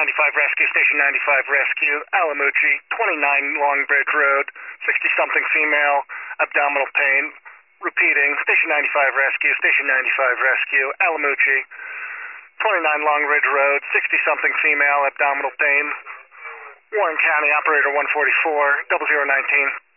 95 Rescue, Station 95 Rescue, Alamucci, 29 Longbridge Road, 60-something female, abdominal pain. Repeating, Station 95 Rescue, Station 95 Rescue, Alamucci, 29 Longbridge Road, 60-something female, abdominal pain. Warren County, Operator 144, 0019.